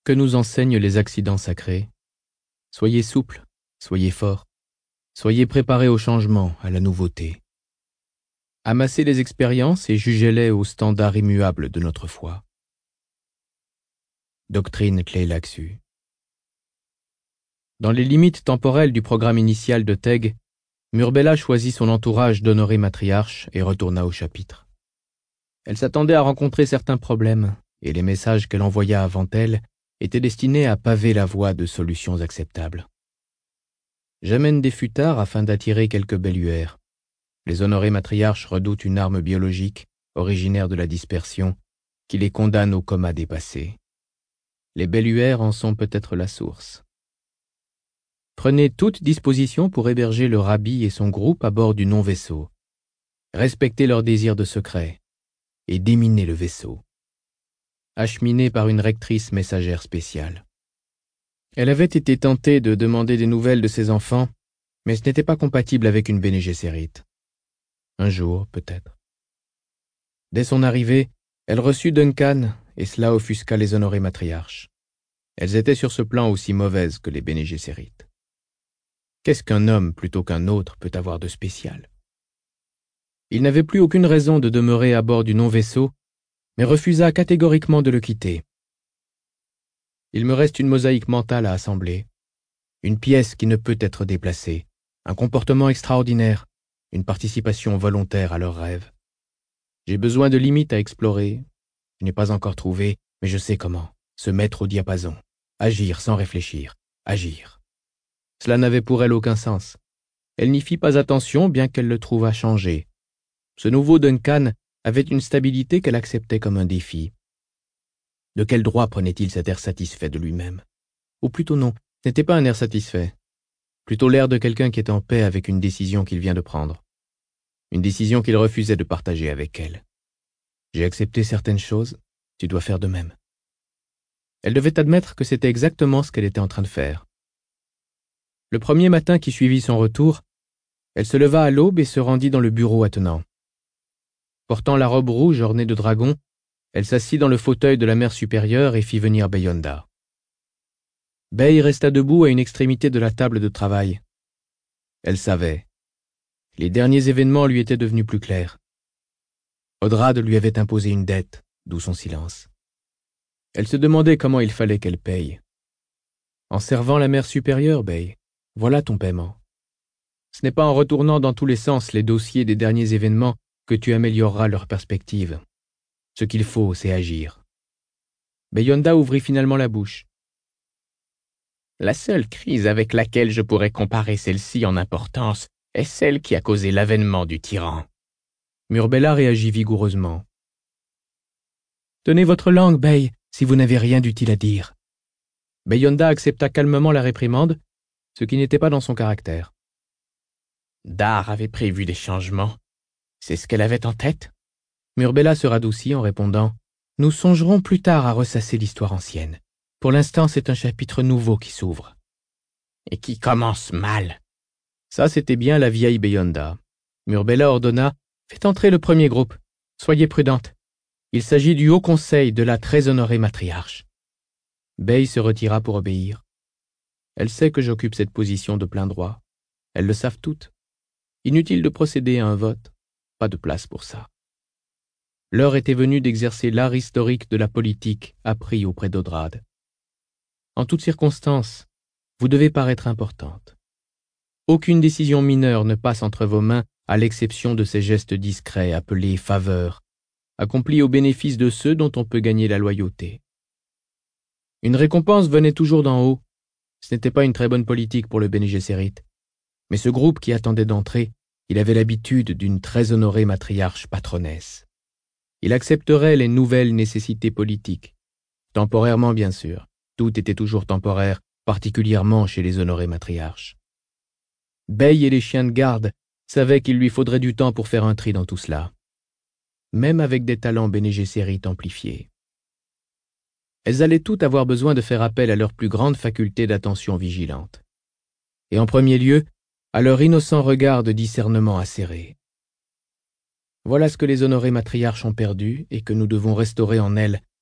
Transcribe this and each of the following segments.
Que nous enseignent les accidents sacrés? Soyez souples, soyez forts, soyez préparés au changement, à la nouveauté. Amassez les expériences et jugez-les au standard immuable de notre foi. Doctrine Clé Laxu. Dans les limites temporelles du programme initial de Theg, Murbella choisit son entourage d'honorés matriarches et retourna au chapitre. Elle s'attendait à rencontrer certains problèmes, et les messages qu'elle envoya avant elle étaient destinés à paver la voie de solutions acceptables. J'amène des futards afin d'attirer quelques belluaires. Les honorés matriarches redoutent une arme biologique, originaire de la dispersion, qui les condamne au coma dépassé. Les belluaires en sont peut-être la source. Prenez toute disposition pour héberger le rabbi et son groupe à bord du non-vaisseau. Respectez leurs désirs de secret et déminez le vaisseau. Acheminé par une rectrice messagère spéciale. Elle avait été tentée de demander des nouvelles de ses enfants, mais ce n'était pas compatible avec une Bene Gesserit. Un jour, peut-être. Dès son arrivée, elle reçut Duncan, et cela offusqua les honorés matriarches. Elles étaient sur ce plan aussi mauvaises que les Bene Gesserit. Qu'est-ce qu'un homme plutôt qu'un autre peut avoir de spécial? Il n'avait plus aucune raison de demeurer à bord du non-vaisseau, mais refusa catégoriquement de le quitter. Il me reste une mosaïque mentale à assembler, une pièce qui ne peut être déplacée, un comportement extraordinaire, une participation volontaire à leurs rêves. J'ai besoin de limites à explorer. Je n'ai pas encore trouvé, mais je sais comment. Se mettre au diapason, agir sans réfléchir, agir. Cela n'avait pour elle aucun sens. Elle n'y fit pas attention, bien qu'elle le trouvât changé. Ce nouveau Duncan avait une stabilité qu'elle acceptait comme un défi. De quel droit prenait-il cet air satisfait de lui-même? Ou plutôt non, ce n'était pas un air satisfait. Plutôt l'air de quelqu'un qui est en paix avec une décision qu'il vient de prendre. Une décision qu'il refusait de partager avec elle. J'ai accepté certaines choses, tu dois faire de même. Elle devait admettre que c'était exactement ce qu'elle était en train de faire. Le premier matin qui suivit son retour, elle se leva à l'aube et se rendit dans le bureau attenant. Portant la robe rouge ornée de dragons, elle s'assit dans le fauteuil de la mère supérieure et fit venir Beyonda. Bey resta debout à une extrémité de la table de travail. Elle savait. Les derniers événements lui étaient devenus plus clairs. Odrad lui avait imposé une dette, d'où son silence. Elle se demandait comment il fallait qu'elle paye. En servant la mère supérieure, Bey, voilà ton paiement. Ce n'est pas en retournant dans tous les sens les dossiers des derniers événements que tu amélioreras leur perspective. Ce qu'il faut, c'est agir. Beyonda ouvrit finalement la bouche. La seule crise avec laquelle je pourrais comparer celle-ci en importance est celle qui a causé l'avènement du tyran. Murbella réagit vigoureusement. Tenez votre langue, Bey, si vous n'avez rien d'utile à dire. Beyonda accepta calmement la réprimande, ce qui n'était pas dans son caractère. Dar avait prévu des changements. C'est ce qu'elle avait en tête? Murbella se radoucit en répondant « Nous songerons plus tard à ressasser l'histoire ancienne. Pour l'instant, c'est un chapitre nouveau qui s'ouvre. » Et qui commence mal. Ça, c'était bien la vieille Beyonda. Murbella ordonna « Faites entrer le premier groupe. Soyez prudente. Il s'agit du haut conseil de la très honorée matriarche. » Bey se retira pour obéir. Elle sait que j'occupe cette position de plein droit. Elles le savent toutes. Inutile de procéder à un vote. Pas de place pour ça. L'heure était venue d'exercer l'art historique de la politique appris auprès d'Odrad. En toutes circonstances, vous devez paraître importante. Aucune décision mineure ne passe entre vos mains à l'exception de ces gestes discrets appelés faveurs, accomplis au bénéfice de ceux dont on peut gagner la loyauté. Une récompense venait toujours d'en haut. Ce n'était pas une très bonne politique pour le Bene Gesserit. Mais ce groupe qui attendait d'entrer, il avait l'habitude d'une très honorée matriarche patronnesse. Il accepterait les nouvelles nécessités politiques. Temporairement, bien sûr. Tout était toujours temporaire, particulièrement chez les honorés matriarches. Bey et les chiens de garde savaient qu'il lui faudrait du temps pour faire un tri dans tout cela, même avec des talents Bene Gesserit amplifiés. Elles allaient toutes avoir besoin de faire appel à leur plus grande faculté d'attention vigilante. Et en premier lieu, à leur innocent regard de discernement acéré. Voilà ce que les honorés matriarches ont perdu et que nous devons restaurer en elles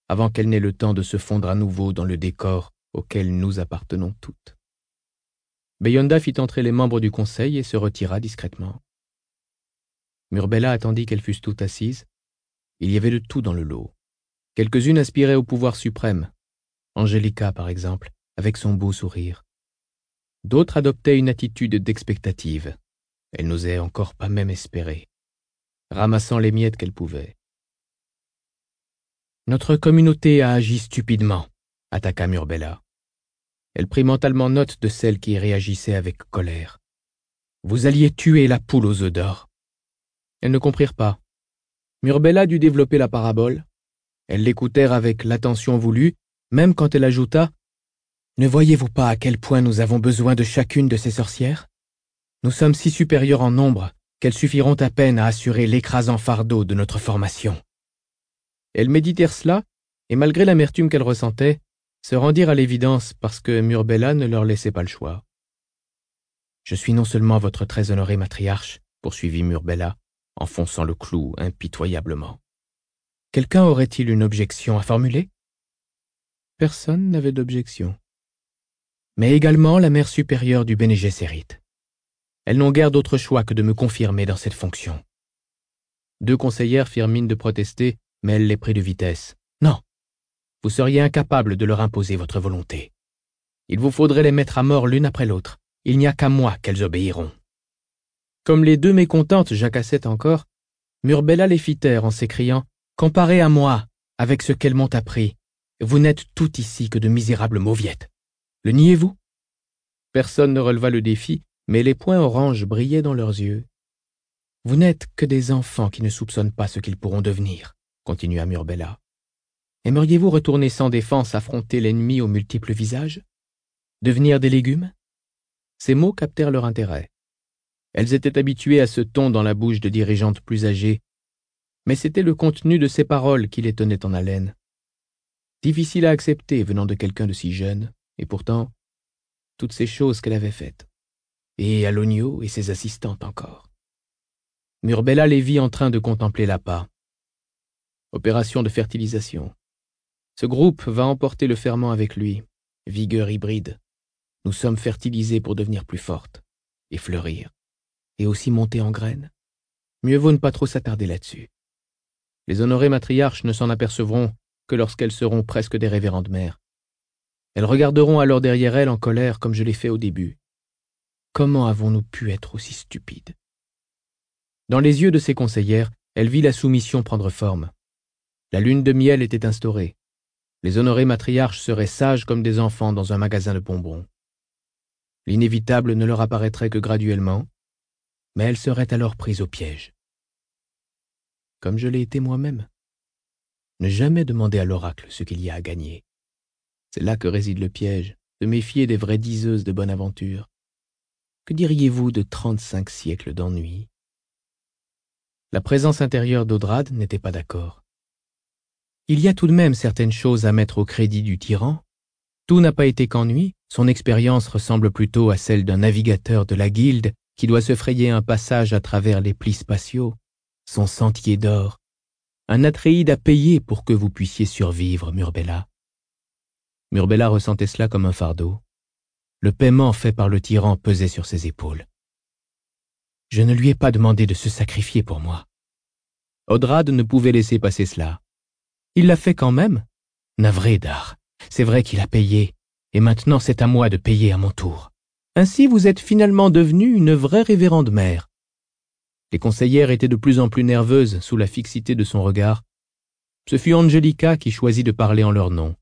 avant qu'elle n'ait le temps de se fondre à nouveau dans le décor auquel nous appartenons toutes. Beyonda fit entrer les membres du conseil et se retira discrètement. Murbella attendit qu'elles fussent toutes assises. Il y avait de tout dans le lot. Quelques-unes aspiraient au pouvoir suprême. Angelica, par exemple, avec son beau sourire. D'autres adoptaient une attitude d'expectative. Elles n'osaient encore pas même espérer, ramassant les miettes qu'elles pouvaient. « Notre communauté a agi stupidement », attaqua Murbella. Elle prit mentalement note de celles qui réagissaient avec colère. « Vous alliez tuer la poule aux œufs d'or. » Elles ne comprirent pas. Murbella dut développer la parabole. Elles l'écoutèrent avec l'attention voulue, même quand elle ajouta « Ne voyez-vous pas à quel point nous avons besoin de chacune de ces sorcières? Nous sommes si supérieurs en nombre qu'elles suffiront à peine à assurer l'écrasant fardeau de notre formation. » Elles méditèrent cela, et malgré l'amertume qu'elles ressentaient, se rendirent à l'évidence parce que Murbella ne leur laissait pas le choix. « Je suis non seulement votre très honorée matriarche, » poursuivit Murbella, enfonçant le clou impitoyablement. Quelqu'un aurait-il une objection à formuler? Personne n'avait d'objection. Mais également la mère supérieure du Bene Gesserit. Elles n'ont guère d'autre choix que de me confirmer dans cette fonction. Deux conseillères firent mine de protester, mais elle les prit de vitesse. Non, vous seriez incapable de leur imposer votre volonté. Il vous faudrait les mettre à mort l'une après l'autre. Il n'y a qu'à moi qu'elles obéiront. Comme les deux mécontentes jacassaient encore, Murbella les fit taire en s'écriant « Comparé à moi, avec ce qu'elles m'ont appris, vous n'êtes toutes ici que de misérables mauviettes. Le niez-vous » Personne ne releva le défi, mais les points oranges brillaient dans leurs yeux. « Vous n'êtes que des enfants qui ne soupçonnent pas ce qu'ils pourront devenir, » continua Murbella. « Aimeriez-vous retourner sans défense affronter l'ennemi aux multiples visages? Devenir des légumes ?» Ces mots captèrent leur intérêt. Elles étaient habituées à ce ton dans la bouche de dirigeantes plus âgées, mais c'était le contenu de ces paroles qui les tenait en haleine. Difficile à accepter venant de quelqu'un de si jeune, et pourtant, toutes ces choses qu'elle avait faites. Et Alonio et ses assistantes encore. Murbella les vit en train de contempler l'appât. Opération de fertilisation. Ce groupe va emporter le ferment avec lui. Vigueur hybride. Nous sommes fertilisés pour devenir plus fortes, et fleurir, et aussi monter en graines. Mieux vaut ne pas trop s'attarder là-dessus. Les honorées matriarches ne s'en apercevront que lorsqu'elles seront presque des révérendes mères. Elles regarderont alors derrière elles en colère comme je l'ai fait au début. Comment avons-nous pu être aussi stupides? Dans les yeux de ses conseillères, elle vit la soumission prendre forme. La lune de miel était instaurée. Les honorées matriarches seraient sages comme des enfants dans un magasin de bonbons. L'inévitable ne leur apparaîtrait que graduellement, mais elles seraient alors prises au piège. Comme je l'ai été moi-même. Ne jamais demander à l'oracle ce qu'il y a à gagner. C'est là que réside le piège, de méfier des vraies diseuses de bonne aventure. Que diriez-vous de 35 siècles d'ennui? La présence intérieure d'Audrade n'était pas d'accord. Il y a tout de même certaines choses à mettre au crédit du tyran. Tout n'a pas été qu'ennui, son expérience ressemble plutôt à celle d'un navigateur de la guilde qui doit se frayer un passage à travers les plis spatiaux, son sentier d'or. Un Atréide à payer pour que vous puissiez survivre, Murbella. Murbella ressentait cela comme un fardeau. Le paiement fait par le tyran pesait sur ses épaules. Je ne lui ai pas demandé de se sacrifier pour moi. Audrade ne pouvait laisser passer cela. Il l'a fait quand même. Navré, Dar. C'est vrai qu'il a payé, et maintenant c'est à moi de payer à mon tour. Ainsi vous êtes finalement devenue une vraie révérende mère. Les conseillères étaient de plus en plus nerveuses sous la fixité de son regard. Ce fut Angelica qui choisit de parler en leur nom.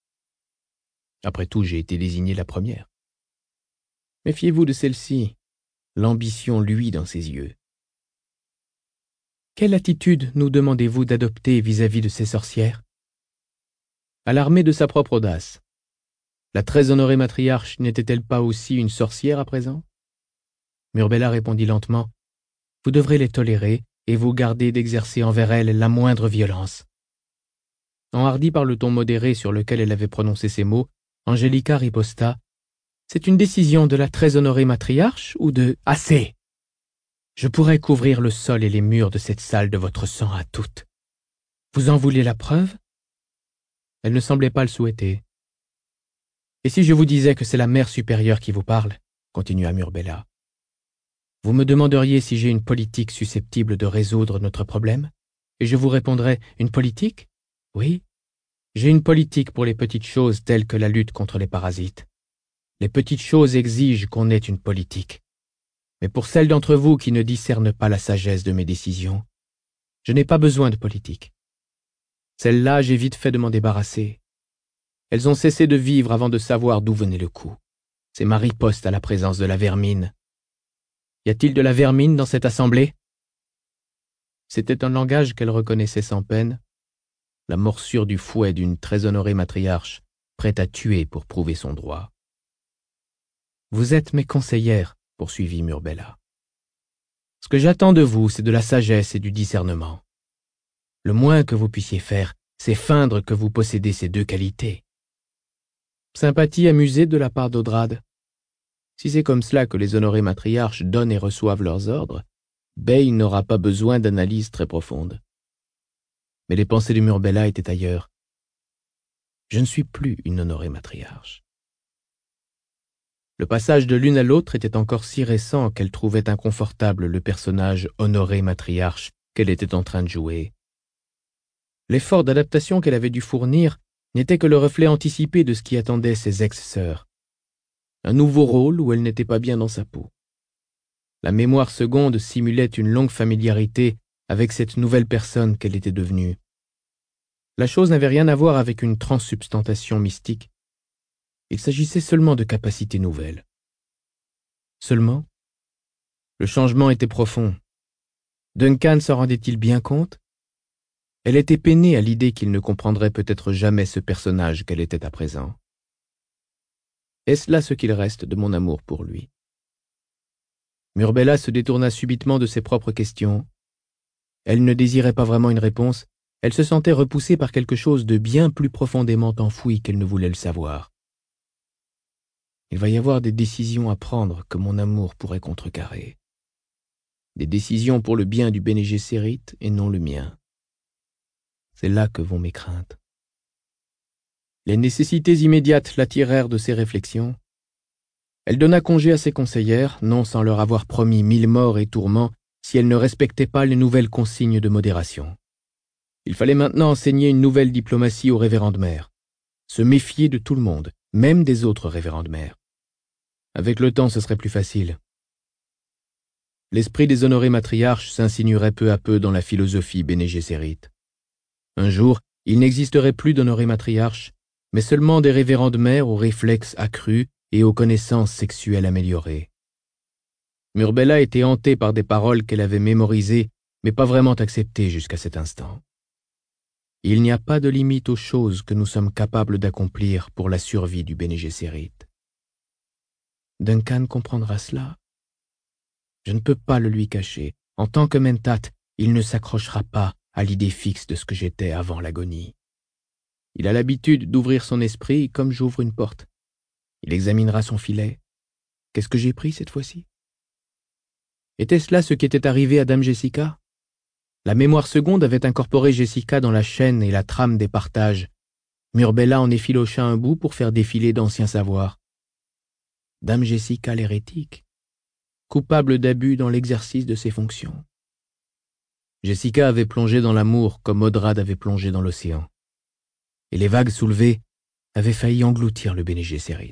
Après tout, j'ai été désignée la première. Méfiez-vous de celle-ci. L'ambition luit dans ses yeux. Quelle attitude nous demandez-vous d'adopter vis-à-vis de ces sorcières? Alarmée de sa propre audace. La très honorée matriarche n'était-elle pas aussi une sorcière à présent? Murbella répondit lentement. Vous devrez les tolérer et vous garder d'exercer envers elles la moindre violence. Enhardie par le ton modéré sur lequel elle avait prononcé ces mots, Angelica riposta. C'est une décision de la très honorée matriarche ou de... Assez! Je pourrais couvrir le sol et les murs de cette salle de votre sang à toutes. Vous en voulez la preuve? Elle ne semblait pas le souhaiter. « Et si je vous disais que c'est la mère supérieure qui vous parle ?» continua Murbella. « Vous me demanderiez si j'ai une politique susceptible de résoudre notre problème, et je vous répondrais « Une politique ? Oui, j'ai une politique pour les petites choses telles que la lutte contre les parasites. Les petites choses exigent qu'on ait une politique. Mais pour celles d'entre vous qui ne discernent pas la sagesse de mes décisions, je n'ai pas besoin de politique. Celles-là, j'ai vite fait de m'en débarrasser. Elles ont cessé de vivre avant de savoir d'où venait le coup. C'est ma riposte à la présence de la vermine. Y a-t-il de la vermine dans cette assemblée ?» C'était un langage qu'elle reconnaissait sans peine, la morsure du fouet d'une très honorée matriarche, prête à tuer pour prouver son droit. « Vous êtes mes conseillères, » poursuivit Murbella. « Ce que j'attends de vous, c'est de la sagesse et du discernement. Le moins que vous puissiez faire, c'est feindre que vous possédez ces deux qualités. » Sympathie amusée de la part d'Odrade. Si c'est comme cela que les honorées matriarches donnent et reçoivent leurs ordres, Bey n'aura pas besoin d'analyse très profonde. Mais les pensées de Murbella étaient ailleurs. Je ne suis plus une honorée matriarche. Le passage de l'une à l'autre était encore si récent qu'elle trouvait inconfortable le personnage honoré matriarche qu'elle était en train de jouer. L'effort d'adaptation qu'elle avait dû fournir n'était que le reflet anticipé de ce qui attendait ses ex-sœurs. Un nouveau rôle où elle n'était pas bien dans sa peau. La mémoire seconde simulait une longue familiarité avec cette nouvelle personne qu'elle était devenue. La chose n'avait rien à voir avec une transsubstantation mystique. Il s'agissait seulement de capacités nouvelles. Seulement, le changement était profond. Duncan s'en rendait-il bien compte? Elle était peinée à l'idée qu'il ne comprendrait peut-être jamais ce personnage qu'elle était à présent. Est-ce là ce qu'il reste de mon amour pour lui? Murbella se détourna subitement de ses propres questions. Elle ne désirait pas vraiment une réponse, elle se sentait repoussée par quelque chose de bien plus profondément enfoui qu'elle ne voulait le savoir. Il va y avoir des décisions à prendre que mon amour pourrait contrecarrer. Des décisions pour le bien du Bene Gesserit et non le mien. C'est là que vont mes craintes. Les nécessités immédiates l'attirèrent de ses réflexions. Elle donna congé à ses conseillères, non sans leur avoir promis 1000 morts et tourments si elles ne respectaient pas les nouvelles consignes de modération. Il fallait maintenant enseigner une nouvelle diplomatie aux révérendes mères, se méfier de tout le monde, même des autres révérendes mères. Avec le temps, ce serait plus facile. L'esprit des honorés matriarches s'insinuerait peu à peu dans la philosophie Bene Gesserit. Un jour, il n'existerait plus d'honorés matriarches, mais seulement des révérendes mères aux réflexes accrus et aux connaissances sexuelles améliorées. Murbella était hantée par des paroles qu'elle avait mémorisées, mais pas vraiment acceptées jusqu'à cet instant. Il n'y a pas de limite aux choses que nous sommes capables d'accomplir pour la survie du Bene Gesserit. Duncan comprendra cela. Je ne peux pas le lui cacher. En tant que mentat, il ne s'accrochera pas à l'idée fixe de ce que j'étais avant l'agonie. Il a l'habitude d'ouvrir son esprit comme j'ouvre une porte. Il examinera son filet. Qu'est-ce que j'ai pris cette fois-ci? Était-ce là ce qui était arrivé à Dame Jessica? La mémoire seconde avait incorporé Jessica dans la chaîne et la trame des partages. Murbella en effilocha un bout pour faire défiler d'anciens savoirs. Dame Jessica l'hérétique, coupable d'abus dans l'exercice de ses fonctions. Jessica avait plongé dans l'amour comme Odrade avait plongé dans l'océan. Et les vagues soulevées avaient failli engloutir le Bene Gesserit.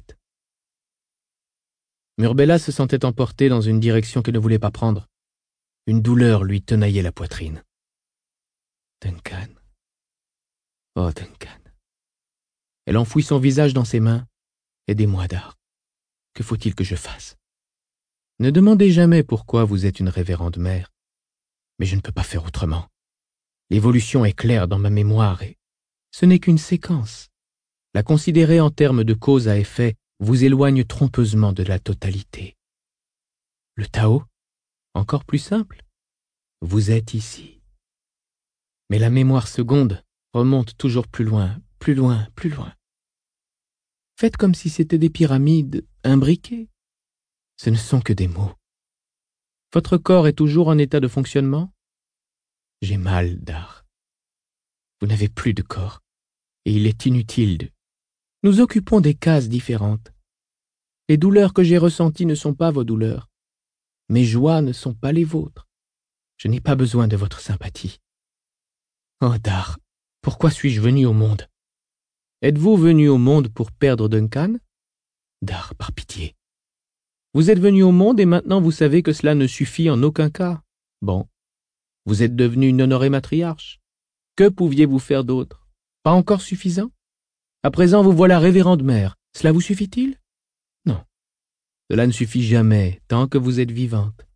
Murbella se sentait emportée dans une direction qu'elle ne voulait pas prendre. Une douleur lui tenaillait la poitrine. Duncan. Oh, Duncan. Elle enfouit son visage dans ses mains. Aidez-moi, Dar. Que faut-il que je fasse? Ne demandez jamais pourquoi vous êtes une révérende mère. Mais je ne peux pas faire autrement. L'évolution est claire dans ma mémoire et ce n'est qu'une séquence. La considérer en termes de cause à effet vous éloigne trompeusement de la totalité. Le Tao, encore plus simple. Vous êtes ici. Mais la mémoire seconde remonte toujours plus loin, plus loin, plus loin. Faites comme si c'était des pyramides imbriquées. Ce ne sont que des mots. Votre corps est toujours en état de fonctionnement? J'ai mal, Dar. Vous n'avez plus de corps. et il est inutile de... Nous occupons des cases différentes. Les douleurs que j'ai ressenties ne sont pas vos douleurs. Mes joies ne sont pas les vôtres. Je n'ai pas besoin de votre sympathie. Oh, Dar, pourquoi suis-je venu au monde? Êtes-vous venu au monde pour perdre Duncan? Dar, par pitié. Vous êtes venu au monde et maintenant vous savez que cela ne suffit en aucun cas. Bon, vous êtes devenu une honorée matriarche. Que pouviez-vous faire d'autre? Pas encore suffisant? À présent vous voilà révérende mère. Cela vous suffit-il? Non, cela ne suffit jamais tant que vous êtes vivante.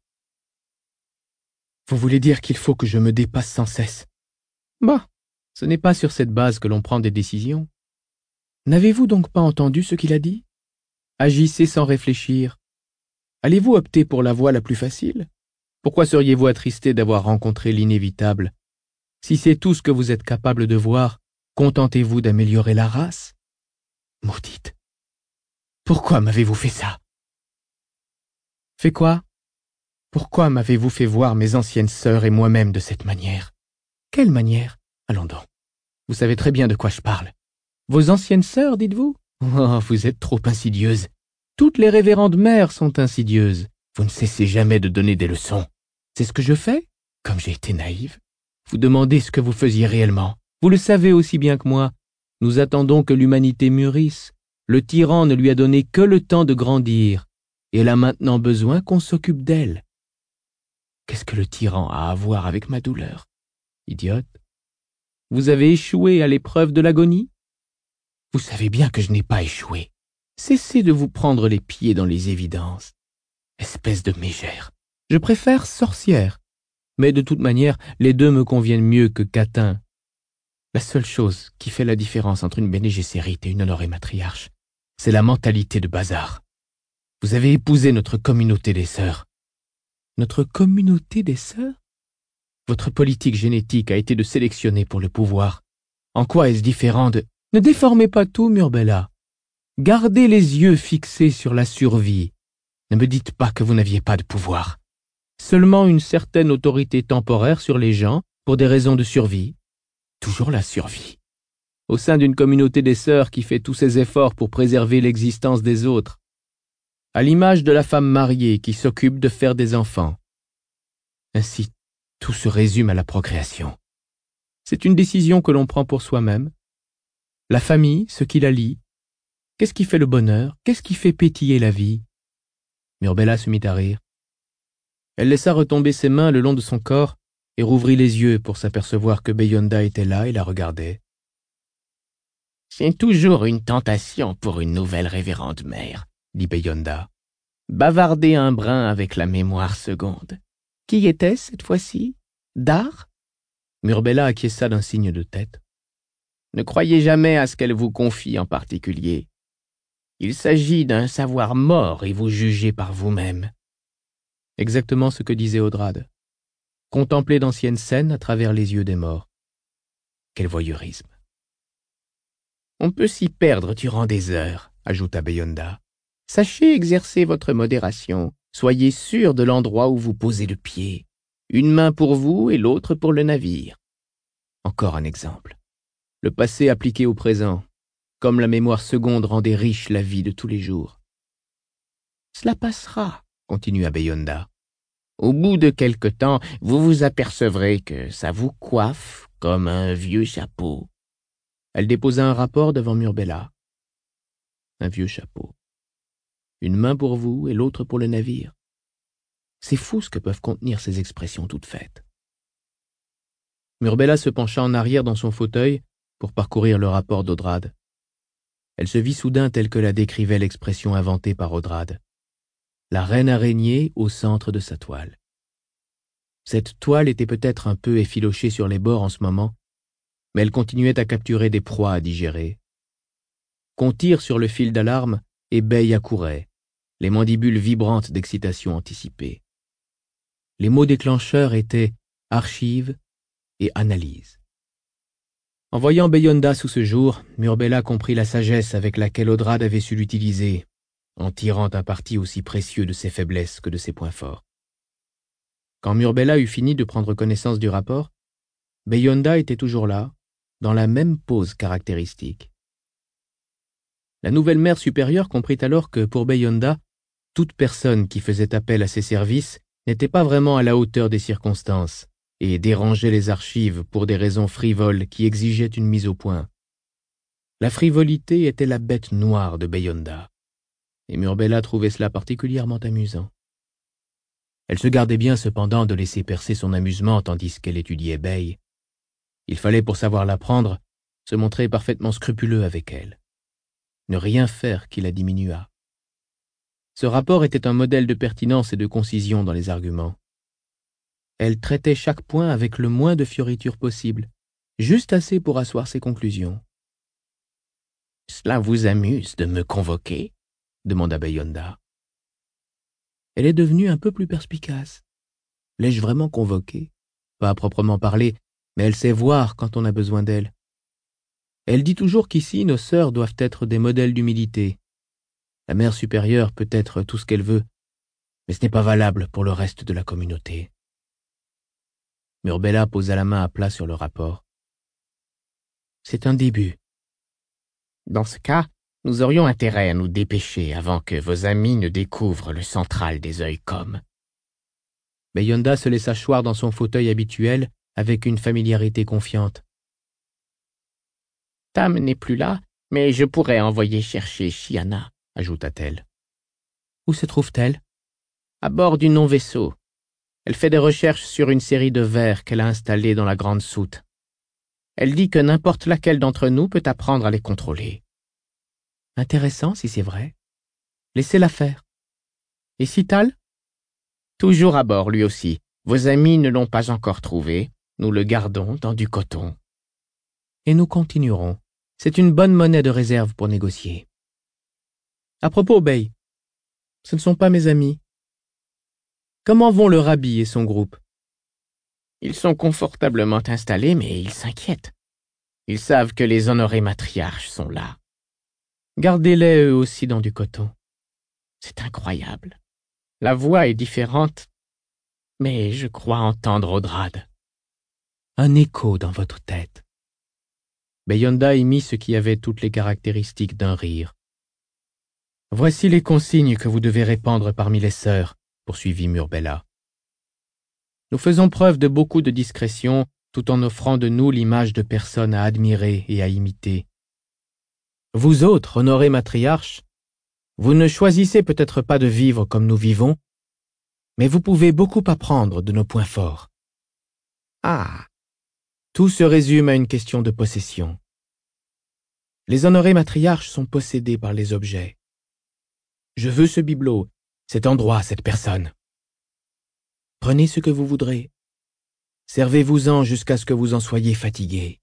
Vous voulez dire qu'il faut que je me dépasse sans cesse? Bah, ce n'est pas sur cette base que l'on prend des décisions. N'avez-vous donc pas entendu ce qu'il a dit? Agissez sans réfléchir. Allez-vous opter pour la voie la plus facile? Pourquoi seriez-vous attristé d'avoir rencontré l'inévitable? Si c'est tout ce que vous êtes capable de voir, contentez-vous d'améliorer la race? Maudite! Pourquoi m'avez-vous fait ça? Fait quoi? Pourquoi m'avez-vous fait voir mes anciennes sœurs et moi-même de cette manière? Quelle manière? Allons donc. Vous savez très bien de quoi je parle. Vos anciennes sœurs, dites-vous? Oh, vous êtes trop insidieuse. Toutes les révérendes mères sont insidieuses. Vous ne cessez jamais de donner des leçons. C'est ce que je fais? Comme j'ai été naïve. Vous demandez ce que vous faisiez réellement. Vous le savez aussi bien que moi. Nous attendons que l'humanité mûrisse. Le tyran ne lui a donné que le temps de grandir. Et elle a maintenant besoin qu'on s'occupe d'elle. Qu'est-ce que le tyran a à voir avec ma douleur? Idiote. Vous avez échoué à l'épreuve de l'agonie? Vous savez bien que je n'ai pas échoué. Cessez de vous prendre les pieds dans les évidences. Espèce de mégère. Je préfère sorcière. Mais de toute manière, les deux me conviennent mieux que Catin. La seule chose qui fait la différence entre une Bene Gesserit et une honorée matriarche, c'est la mentalité de bazar. Vous avez épousé notre communauté des sœurs. Notre communauté des sœurs? Votre politique génétique a été de sélectionner pour le pouvoir. En quoi est-ce différent de... Ne déformez pas tout, Murbella. Gardez les yeux fixés sur la survie. Ne me dites pas que vous n'aviez pas de pouvoir. Seulement une certaine autorité temporaire sur les gens pour des raisons de survie. Toujours la survie. Au sein d'une communauté des sœurs qui fait tous ses efforts pour préserver l'existence des autres. À l'image de la femme mariée qui s'occupe de faire des enfants. Ainsi, tout se résume à la procréation. C'est une décision que l'on prend pour soi-même. La famille, ce qui la lie. Qu'est-ce qui fait le bonheur? Qu'est-ce qui fait pétiller la vie? Murbella se mit à rire. Elle laissa retomber ses mains le long de son corps et rouvrit les yeux pour s'apercevoir que Beyonda était là et la regardait. C'est toujours une tentation pour une nouvelle révérende mère, dit Beyonda. Bavarder un brin avec la mémoire seconde. Qui était-ce cette fois-ci? Dar? Murbella acquiesça d'un signe de tête. Ne croyez jamais à ce qu'elle vous confie en particulier. Il s'agit d'un savoir mort et vous jugez par vous-même. Exactement ce que disait Odrade. Contempler d'anciennes scènes à travers les yeux des morts. Quel voyeurisme. On peut s'y perdre durant des heures, ajouta Beyonda. Sachez exercer votre modération. Soyez sûr de l'endroit où vous posez le pied. Une main pour vous et l'autre pour le navire. Encore un exemple. Le passé appliqué au présent, comme la mémoire seconde rendait riche la vie de tous les jours. Cela passera, continua Beyonda. Au bout de quelque temps, vous vous apercevrez que ça vous coiffe comme un vieux chapeau. Elle déposa un rapport devant Murbella. Un vieux chapeau. Une main pour vous et l'autre pour le navire. C'est fou ce que peuvent contenir ces expressions toutes faites. Murbella se pencha en arrière dans son fauteuil pour parcourir le rapport d'Odrade. Elle se vit soudain telle que la décrivait l'expression inventée par Odrade. La reine araignée au centre de sa toile. Cette toile était peut-être un peu effilochée sur les bords en ce moment, mais elle continuait à capturer des proies à digérer. Qu'on tire sur le fil d'alarme et Bey accourait, les mandibules vibrantes d'excitation anticipée. Les mots déclencheurs étaient archive et analyse. En voyant Beyonda sous ce jour, Murbella comprit la sagesse avec laquelle Odrade avait su l'utiliser, en tirant un parti aussi précieux de ses faiblesses que de ses points forts. Quand Murbella eut fini de prendre connaissance du rapport, Beyonda était toujours là, dans la même pose caractéristique. La nouvelle mère supérieure comprit alors que, pour Bayonda, toute personne qui faisait appel à ses services n'était pas vraiment à la hauteur des circonstances et dérangeait les archives pour des raisons frivoles qui exigeaient une mise au point. La frivolité était la bête noire de Bayonda, et Murbella trouvait cela particulièrement amusant. Elle se gardait bien cependant de laisser percer son amusement tandis qu'elle étudiait Bay. Il fallait, pour savoir l'apprendre, se montrer parfaitement scrupuleux avec elle. Ne rien faire qui la diminuât. Ce rapport était un modèle de pertinence et de concision dans les arguments. Elle traitait chaque point avec le moins de fioritures possible, juste assez pour asseoir ses conclusions. « Cela vous amuse de me convoquer ?» demanda Bayonda. Elle est devenue un peu plus perspicace. L'ai-je vraiment convoquée? Pas à proprement parler, mais elle sait voir quand on a besoin d'elle. Elle dit toujours qu'ici, nos sœurs doivent être des modèles d'humilité. La mère supérieure peut être tout ce qu'elle veut, mais ce n'est pas valable pour le reste de la communauté. Murbella posa la main à plat sur le rapport. C'est un début. Dans ce cas, nous aurions intérêt à nous dépêcher avant que vos amis ne découvrent le central des Œilcombs. Bayonda se laissa choir dans son fauteuil habituel avec une familiarité confiante. Tam n'est plus là, mais je pourrais envoyer chercher Chiana, ajouta-t-elle. Où se trouve-t-elle? À bord du non-vaisseau. Elle fait des recherches sur une série de verres qu'elle a installés dans la grande soute. Elle dit que n'importe laquelle d'entre nous peut apprendre à les contrôler. Intéressant si c'est vrai. Laissez-la faire. Et Cital? Toujours à bord, lui aussi. Vos amis ne l'ont pas encore trouvé. Nous le gardons dans du coton. Et nous continuerons. C'est une bonne monnaie de réserve pour négocier. À propos, Bay, ce ne sont pas mes amis. Comment vont le rabbi et son groupe? Ils sont confortablement installés, mais ils s'inquiètent. Ils savent que les honorés matriarches sont là. Gardez-les eux aussi dans du coton. C'est incroyable. La voix est différente, mais je crois entendre Audrade. Un écho dans votre tête. Bayonda émit ce qui avait toutes les caractéristiques d'un rire. Voici les consignes que vous devez répandre parmi les sœurs, poursuivit Murbella. Nous faisons preuve de beaucoup de discrétion, tout en offrant de nous l'image de personnes à admirer et à imiter. Vous autres, honorés matriarches, vous ne choisissez peut-être pas de vivre comme nous vivons, mais vous pouvez beaucoup apprendre de nos points forts. Ah! Tout se résume à une question de possession. Les honorés matriarches sont possédés par les objets. Je veux ce bibelot, cet endroit, cette personne. Prenez ce que vous voudrez. Servez-vous-en jusqu'à ce que vous en soyez fatigués.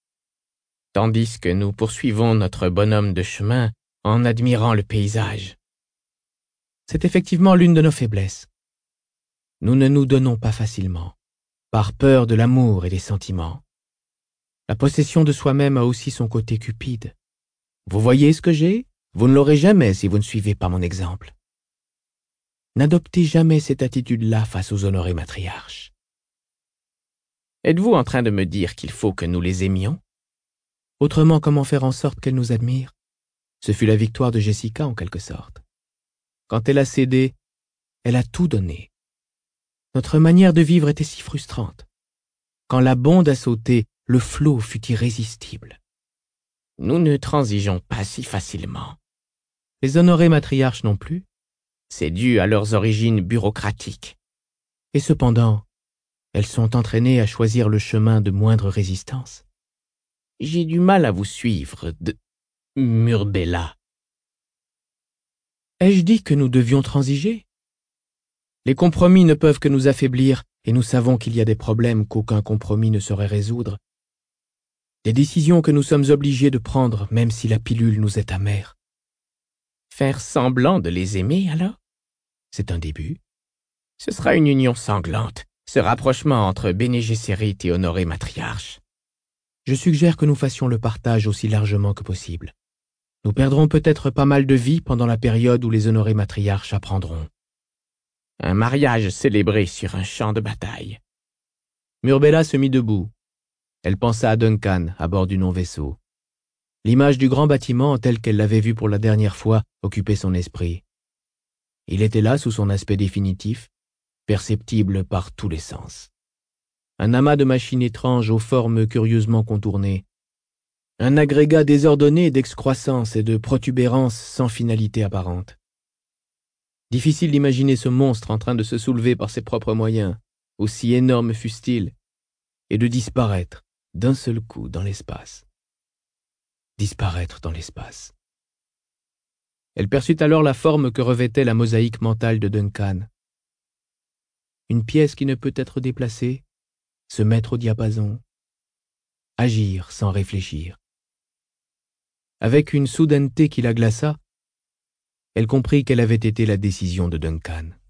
Tandis que nous poursuivons notre bonhomme de chemin en admirant le paysage. C'est effectivement l'une de nos faiblesses. Nous ne nous donnons pas facilement, par peur de l'amour et des sentiments. La possession de soi-même a aussi son côté cupide. Vous voyez ce que j'ai? Vous ne l'aurez jamais si vous ne suivez pas mon exemple. N'adoptez jamais cette attitude-là face aux honorés matriarches. Êtes-vous en train de me dire qu'il faut que nous les aimions? Autrement, comment faire en sorte qu'elles nous admirent? Ce fut la victoire de Jessica en quelque sorte. Quand elle a cédé, elle a tout donné. Notre manière de vivre était si frustrante. Quand la bonde a sauté, le flot fut irrésistible. Nous ne transigeons pas si facilement. Les honorés matriarches non plus. C'est dû à leurs origines bureaucratiques. Et cependant, elles sont entraînées à choisir le chemin de moindre résistance. J'ai du mal à vous suivre, Murbella. Ai-je dit que nous devions transiger? Les compromis ne peuvent que nous affaiblir, et nous savons qu'il y a des problèmes qu'aucun compromis ne saurait résoudre. Des décisions que nous sommes obligés de prendre, même si la pilule nous est amère. Faire semblant de les aimer, alors? C'est un début. Ce sera une union sanglante, ce rapprochement entre Bene Gesserit et honoré matriarche. Je suggère que nous fassions le partage aussi largement que possible. Nous perdrons peut-être pas mal de vie pendant la période où les honorés matriarches apprendront. Un mariage célébré sur un champ de bataille. Murbella se mit debout. Elle pensa à Duncan, à bord du non-vaisseau. L'image du grand bâtiment, tel qu'elle l'avait vu pour la dernière fois, occupait son esprit. Il était là sous son aspect définitif, perceptible par tous les sens. Un amas de machines étranges aux formes curieusement contournées. Un agrégat désordonné d'excroissance et de protubérances sans finalité apparente. Difficile d'imaginer ce monstre en train de se soulever par ses propres moyens, aussi énorme fût-il, et de disparaître d'un seul coup dans l'espace. Disparaître dans l'espace. Elle perçut alors la forme que revêtait la mosaïque mentale de Duncan. Une pièce qui ne peut être déplacée, se mettre au diapason, agir sans réfléchir. Avec une soudaineté qui la glaça, elle comprit quelle avait été la décision de Duncan.